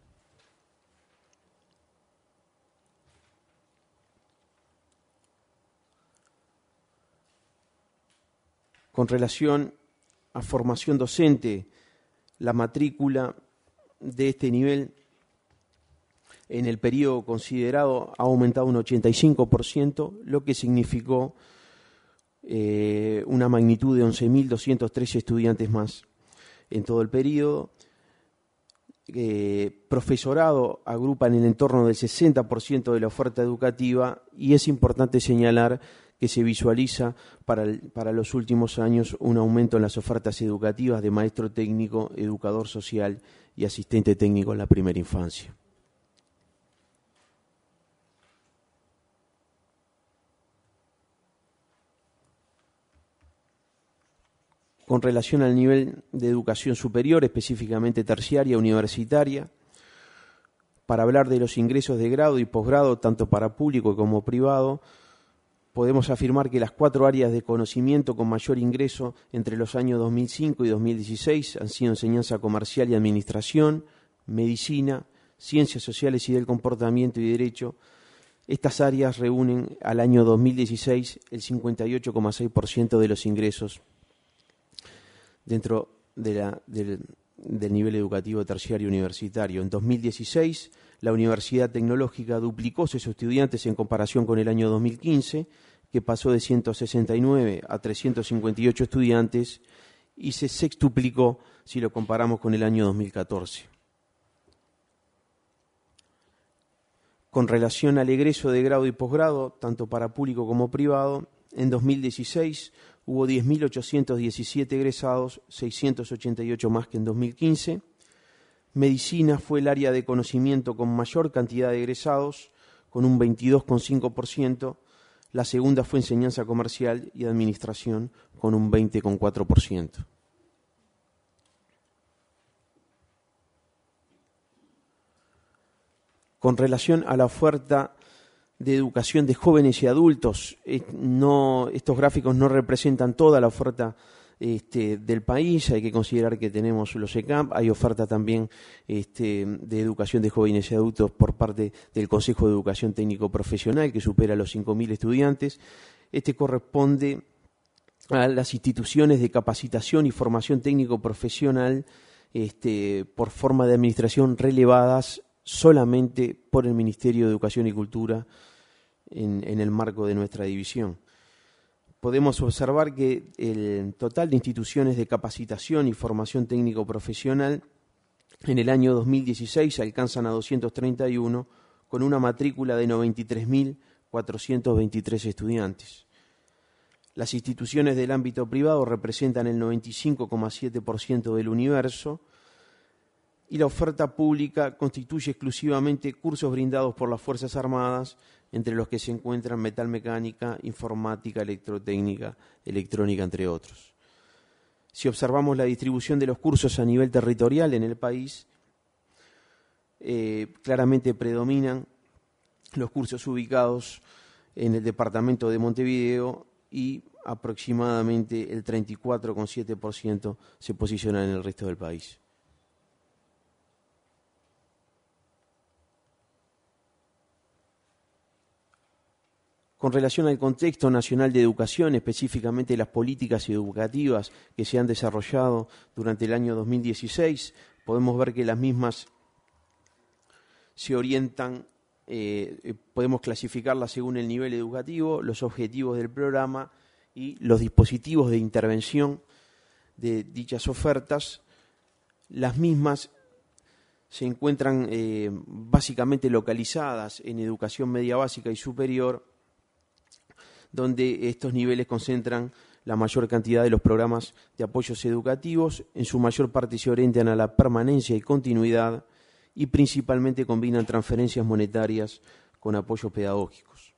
[SPEAKER 6] Con relación a formación docente, la matrícula de este nivel en el periodo considerado ha aumentado un ochenta y cinco por ciento, lo que significó eh, una magnitud de once mil doscientos trece estudiantes más en todo el periodo. Eh, profesorado agrupa en el entorno del sesenta por ciento de la oferta educativa, y es importante señalar que se visualiza para, el, para los últimos años un aumento en las ofertas educativas de maestro técnico, educador social y asistente técnico en la primera infancia. Con relación al nivel de educación superior, específicamente terciaria, universitaria, Para hablar de los ingresos de grado y posgrado, tanto para público como privado, podemos afirmar que las cuatro áreas de conocimiento con mayor ingreso entre los años dos mil cinco y dos mil dieciséis han sido enseñanza comercial y administración, medicina, ciencias sociales y del comportamiento y derecho. Estas áreas reúnen al año dos mil dieciséis el cincuenta y ocho coma seis por ciento de los ingresos dentro de la, del, del nivel educativo terciario universitario. En dos mil dieciséis, la Universidad Tecnológica duplicó sus estudiantes en comparación con el año dos mil quince, que pasó de ciento sesenta y nueve a trescientos cincuenta y ocho estudiantes, y se sextuplicó si lo comparamos con el año dos mil catorce. Con relación al egreso de grado y posgrado, tanto para público como privado, en dos mil dieciséis hubo diez mil ochocientos diecisiete egresados, seiscientos ochenta y ocho más que en dos mil quince. Medicina fue el área de conocimiento con mayor cantidad de egresados, con un veintidós coma cinco por ciento. La segunda fue enseñanza comercial y administración, con un veinte coma cuatro por ciento. Con relación a la oferta de educación de jóvenes y adultos, eh, no, estos gráficos no representan toda la oferta este, del país. Hay que considerar que tenemos los E C A M, hay oferta también este, de educación de jóvenes y adultos por parte del Consejo de Educación Técnico Profesional, que supera los cinco mil estudiantes. Este corresponde a las instituciones de capacitación y formación técnico profesional este, por forma de administración relevadas solamente por el Ministerio de Educación y Cultura en, en el marco de nuestra división. Podemos observar que el total de instituciones de capacitación y formación técnico profesional en el año dos mil dieciséis alcanzan a doscientos treinta y uno, con una matrícula de noventa y tres mil cuatrocientos veintitrés estudiantes. Las instituciones del ámbito privado representan el noventa y cinco coma siete por ciento del universo, y la oferta pública constituye exclusivamente cursos brindados por las Fuerzas Armadas, entre los que se encuentran metalmecánica, informática, electrotécnica, electrónica, entre otros. Si observamos la distribución de los cursos a nivel territorial en el país, eh, claramente predominan los cursos ubicados en el departamento de Montevideo y aproximadamente el treinta y cuatro coma siete por ciento se posiciona en el resto del país. Con relación al contexto nacional de educación, específicamente las políticas educativas que se han desarrollado durante el año dos mil dieciséis, podemos ver que las mismas se orientan, eh, podemos clasificarlas según el nivel educativo, los objetivos del programa y los dispositivos de intervención de dichas ofertas. Las mismas se encuentran eh, básicamente localizadas en educación media básica y superior, donde estos niveles concentran la mayor cantidad de los programas de apoyos educativos. En su mayor parte se orientan a la permanencia y continuidad y principalmente combinan transferencias monetarias con apoyos pedagógicos.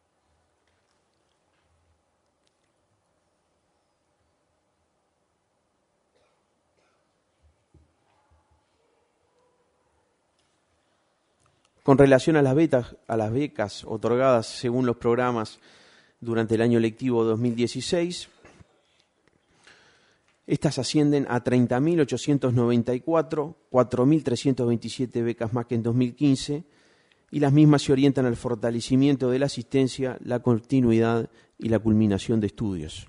[SPEAKER 6] Con relación a las becas, a las becas otorgadas según los programas durante el año lectivo dos mil dieciséis, estas ascienden a treinta mil ochocientos noventa y cuatro, cuatro mil trescientos veintisiete becas más que en dos mil quince, y las mismas se orientan al fortalecimiento de la asistencia, la continuidad y la culminación de estudios.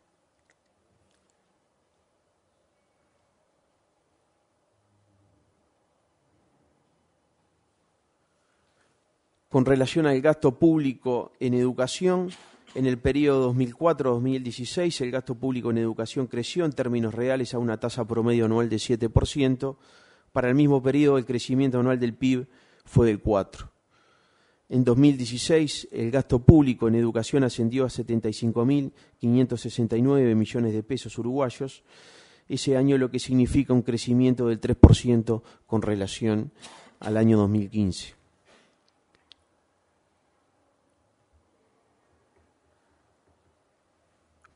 [SPEAKER 6] Con relación al gasto público en educación, en el periodo dos mil cuatro a dos mil dieciséis el gasto público en educación creció en términos reales a una tasa promedio anual de siete por ciento. Para el mismo periodo el crecimiento anual del P I B fue del cuatro por ciento. En dos mil dieciséis el gasto público en educación ascendió a setenta y cinco mil quinientos sesenta y nueve millones de pesos uruguayos, ese año, lo que significa un crecimiento del tres por ciento con relación al año dos mil quince.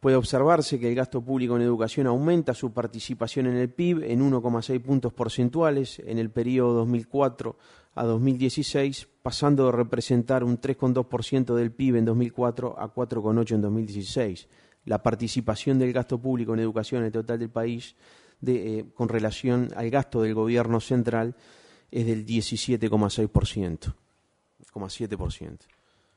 [SPEAKER 6] puede observarse que el gasto público en educación aumenta su participación en el P I B en uno coma seis puntos porcentuales en el periodo dos mil cuatro a dos mil dieciséis, pasando de representar un tres coma dos por ciento del P I B en dos mil cuatro a cuatro coma ocho por ciento en dos mil dieciséis. La participación del gasto público en educación en el total del país de, eh, con relación al gasto del gobierno central es del diecisiete coma seis por ciento, siete por ciento.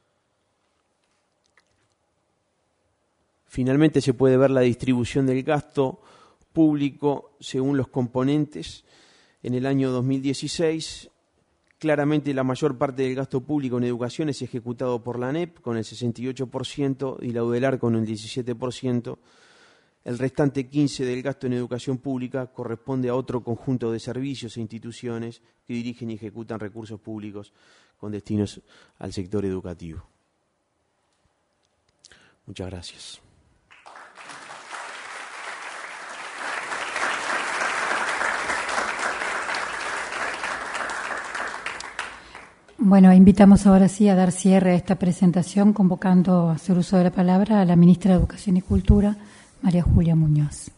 [SPEAKER 6] Finalmente se puede ver la distribución del gasto público según los componentes. En el año dos mil dieciséis, claramente la mayor parte del gasto público en educación es ejecutado por la A N E P con el sesenta y ocho por ciento y la UDELAR con el diecisiete por ciento. El restante quince por ciento del gasto en educación pública corresponde a otro conjunto de servicios e instituciones que dirigen y ejecutan recursos públicos con destinos al sector educativo. Muchas gracias.
[SPEAKER 1] Bueno, invitamos ahora sí a dar cierre a esta presentación, convocando a hacer uso de la palabra a la ministra de Educación y Cultura, María Julia Muñoz.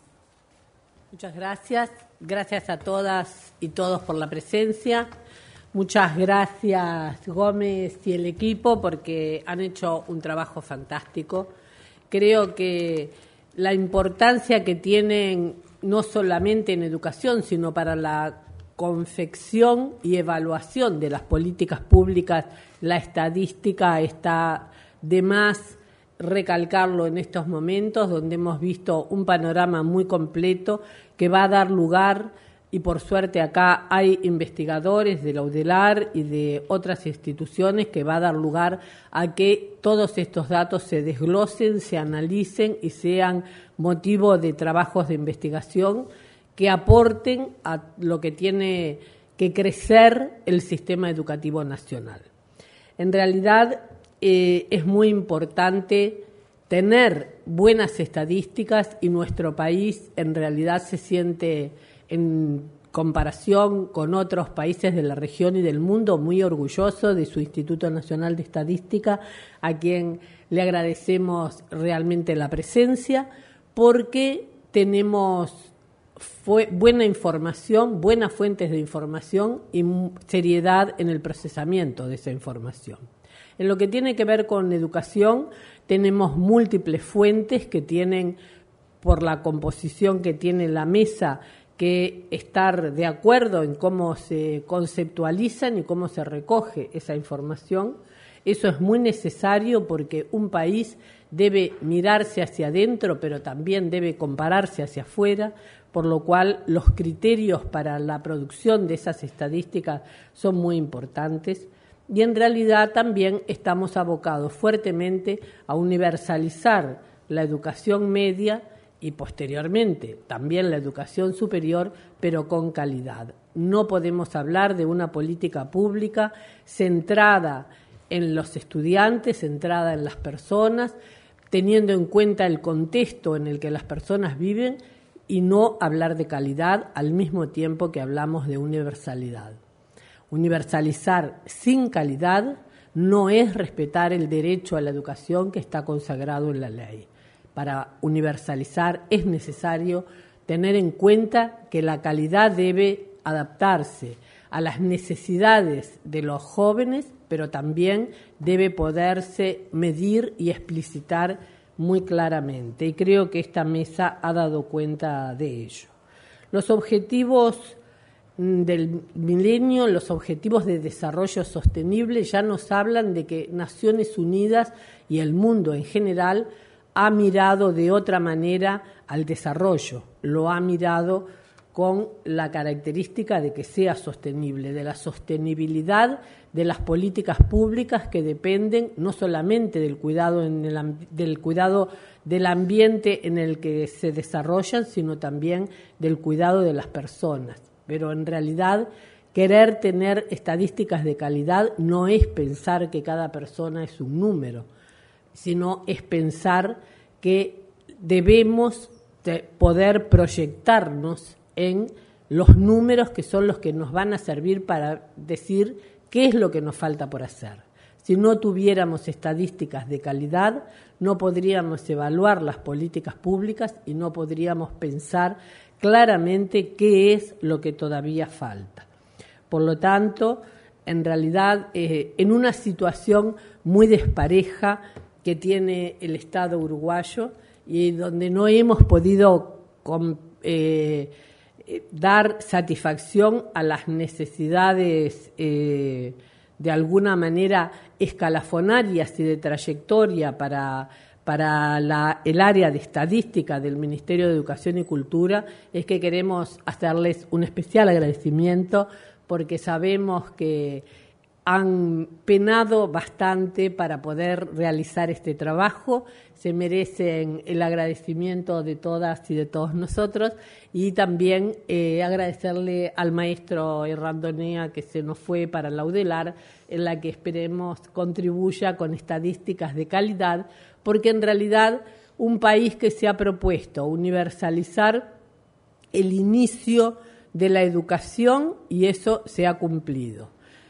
[SPEAKER 7] Muchas gracias. Gracias a todas y todos por la presencia. Muchas gracias, Gómez y el equipo, porque han hecho un trabajo fantástico. Creo que la importancia que tienen no solamente en educación, sino para la confección y evaluación de las políticas públicas, la estadística está de más recalcarlo en estos momentos, donde hemos visto un panorama muy completo que va a dar lugar, y por suerte acá hay investigadores de la UDELAR y de otras instituciones, que va a dar lugar a que todos estos datos se desglosen, se analicen y sean motivo de trabajos de investigación que aporten a lo que tiene que crecer el sistema educativo nacional. En realidad eh, es muy importante tener buenas estadísticas, y nuestro país en realidad se siente, en comparación con otros países de la región y del mundo, muy orgulloso de su Instituto Nacional de Estadística, a quien le agradecemos realmente la presencia, porque tenemos Fue buena información, buenas fuentes de información y seriedad en el procesamiento de esa información. En lo que tiene que ver con educación, tenemos múltiples fuentes que tienen, por la composición que tiene la mesa, que estar de acuerdo en cómo se conceptualizan y cómo se recoge esa información. Eso es muy necesario, porque un país debe mirarse hacia adentro, pero también debe compararse hacia afuera, por lo cual los criterios para la producción de esas estadísticas son muy importantes. Y en realidad también estamos abocados fuertemente a universalizar la educación media y posteriormente también la educación superior, pero con calidad. No podemos hablar de una política pública centrada en los estudiantes, centrada en las personas, teniendo en cuenta el contexto en el que las personas viven, y no hablar de calidad al mismo tiempo que hablamos de universalidad. Universalizar sin calidad no es respetar el derecho a la educación que está consagrado en la ley. Para universalizar es necesario tener en cuenta que la calidad debe adaptarse a las necesidades de los jóvenes, pero también debe poderse medir y explicitar muy claramente, y creo que esta mesa ha dado cuenta de ello. Los objetivos del milenio, los objetivos de desarrollo sostenible, ya nos hablan de que Naciones Unidas y el mundo en general ha mirado de otra manera al desarrollo, lo ha mirado con la característica de que sea sostenible, de la sostenibilidad de las políticas públicas que dependen no solamente del cuidado, en el, del cuidado del ambiente en el que se desarrollan, sino también del cuidado de las personas. Pero en realidad querer tener estadísticas de calidad no es pensar que cada persona es un número, sino es pensar que debemos de poder proyectarnos en los números que son los que nos van a servir para decir qué es lo que nos falta por hacer. Si no tuviéramos estadísticas de calidad, no podríamos evaluar las políticas públicas y no podríamos pensar claramente qué es lo que todavía falta. Por lo tanto, en realidad, eh, en una situación muy despareja que tiene el Estado uruguayo y donde no hemos podido con, eh, dar satisfacción a las necesidades eh, de alguna manera escalafonarias y de trayectoria para, para la, el área de estadística del Ministerio de Educación y Cultura, es que queremos hacerles un especial agradecimiento porque sabemos que han penado bastante para poder realizar este trabajo, se merecen el agradecimiento de todas y de todos nosotros y también eh, agradecerle al maestro Errandonea que se nos fue para la UDELAR, en la que esperemos contribuya con estadísticas de calidad, porque en realidad un país que se ha propuesto universalizar el inicio de la educación y eso se ha cumplido.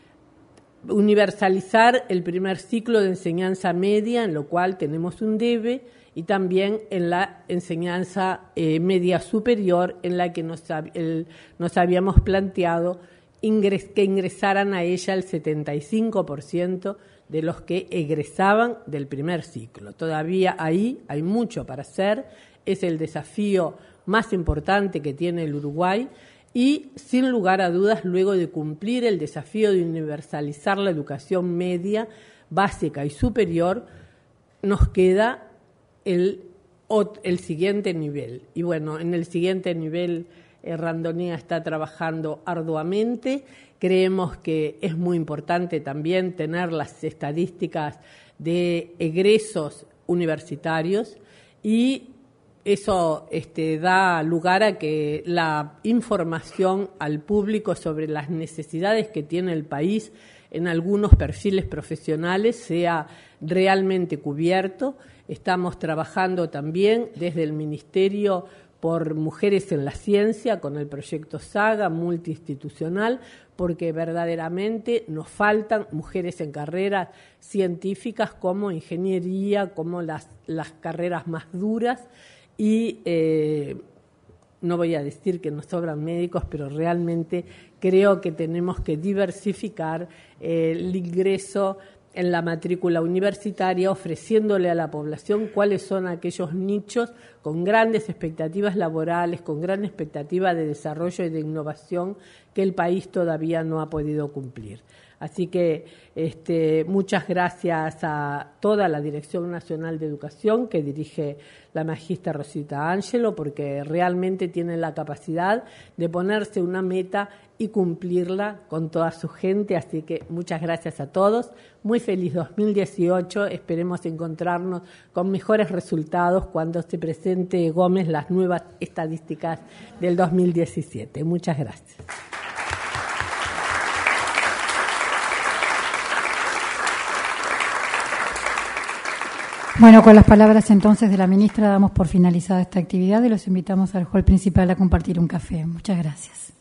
[SPEAKER 7] Universalizar el primer ciclo de enseñanza media, en lo cual tenemos un debe, y también en la enseñanza eh, media superior, en la que nos, el, nos habíamos planteado ingres, que ingresaran a ella el setenta y cinco por ciento de los que egresaban del primer ciclo. Todavía ahí hay mucho para hacer, es el desafío más importante que tiene el Uruguay, y, sin lugar a dudas, luego de cumplir el desafío de universalizar la educación media, básica y superior, nos queda el, el siguiente nivel. Y bueno, en el siguiente nivel, eh, Randonea está trabajando arduamente. Creemos que es muy importante también tener las estadísticas de egresos universitarios y eso este, da lugar a que la información al público sobre las necesidades que tiene el país en algunos perfiles profesionales sea realmente cubierto. Estamos trabajando también desde el Ministerio por Mujeres en la Ciencia con el proyecto SAGA multiinstitucional, porque verdaderamente nos faltan mujeres en carreras científicas como ingeniería, como las, las carreras más duras. Y eh, no voy a decir que nos sobran médicos, pero realmente creo que tenemos que diversificar eh, el ingreso en la matrícula universitaria, ofreciéndole a la población cuáles son aquellos nichos con grandes expectativas laborales, con gran expectativa de desarrollo y de innovación que el país todavía no ha podido cumplir. Así que este, muchas gracias a toda la Dirección Nacional de Educación que dirige la magíster Rosita Ángelo, porque realmente tiene la capacidad de ponerse una meta y cumplirla con toda su gente. Así que muchas gracias a todos. Muy feliz dos mil dieciocho. Esperemos encontrarnos con mejores resultados cuando se presente Gómez las nuevas estadísticas del dos mil diecisiete. Muchas gracias.
[SPEAKER 1] Bueno, con las palabras entonces de la ministra damos por finalizada esta actividad y los invitamos al hall principal a compartir un café. Muchas gracias.